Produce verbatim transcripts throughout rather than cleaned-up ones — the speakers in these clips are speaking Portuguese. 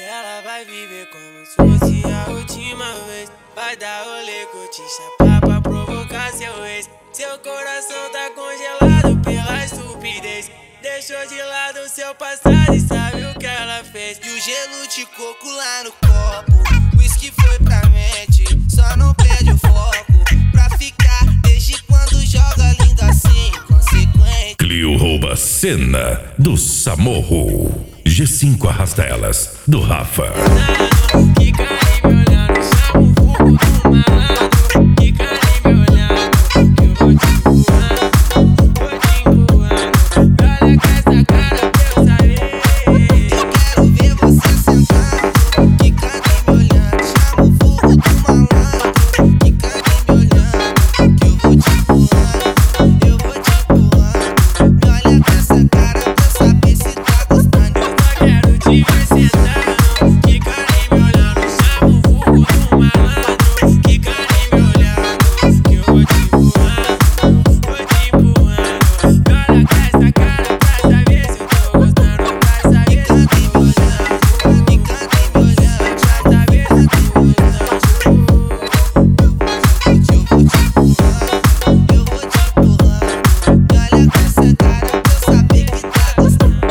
que ela vai viver como se fosse a última vez. Vai dar rolê, curtir, chapar pra provocar seu ex. Seu coração tá congelado pela estupidez. Deixou de lado seu passado e sabe o que ela fez. E o gelo de coco lá no copo, whisky foi pra mente, só não perde o foco. Pra ficar desde quando joga lindo assim, consequente. Clio rouba cena do Samorro. G cinco arrasta elas do Rafa. Que carinho me olhando, chama o fogo do malandro. Que carinho me olhando, que eu vou te empurrando, vou te empurrando. Olha com essa cara pra eu saber. Eu quero ver você sentado. Que carinho me olhando, chama o fogo do malandro. Que carinho me olhando, que eu vou te empurrando, eu vou te empurrando. Me olha com essa cara pra eu saber se tá gostando. Quero te ver sentado. Que carinho me olhando, chama o fogo do malandro. Que carinho me olhando, que eu vou te empurrando, vou te empurrando. Olha com essa cara pra saber se eu tô gostando. Pra saber se eu tô gostando. Que carinho me olhando, Pra saber se eu tô gostando. eu vou te empurrando, eu vou te empurrando. Me olha com essa cara pra eu saber que tá gostando.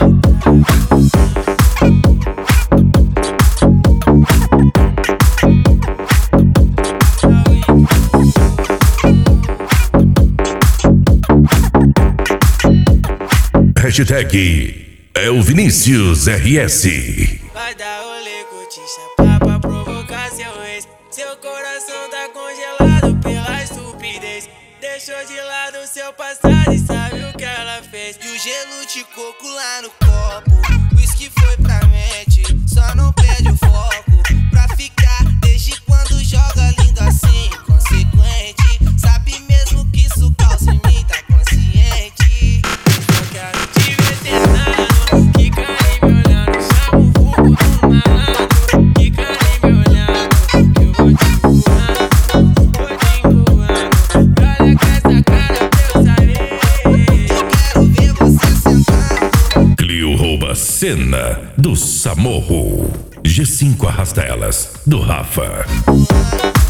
Hashtag é o Vinícius R S. Vai dar rolê, curtir, chapar pra provocar seu ex. Seu coração tá congelado pela estupidez. Deixou de lado seu passado e sabe o que ela fez. E o gelo de coco lá no copo, whisky foi pra mente, só não perde o foco. Pra ficar desde quando joga lindo assim, consequente. Sabe mesmo que isso causa em mim, tá consciente. Eu quero te ver sentado. Que carinho me olhando, chama o fogo do malandro. Que carinho me olhando, que eu vou te empurrando, vou te empurrando. Olha com essa cara pra eu saber. Eu quero ver você sentado. Clio rouba cena do Samorro. G cinco arrasta elas do Rafa.